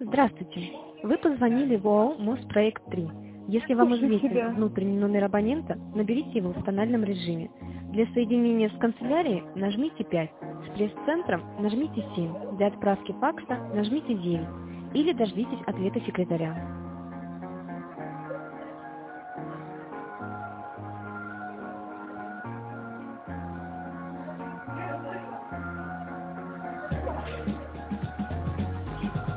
Здравствуйте. Вы позвонили в ОАО «Моспроект-3». Если вам Слушаю известен тебя. внутренний номер абонента, наберите его в тональном режиме. Для соединения с канцелярией нажмите 5, с пресс-центром нажмите 7, для отправки факса нажмите 9 или дождитесь ответа секретаря.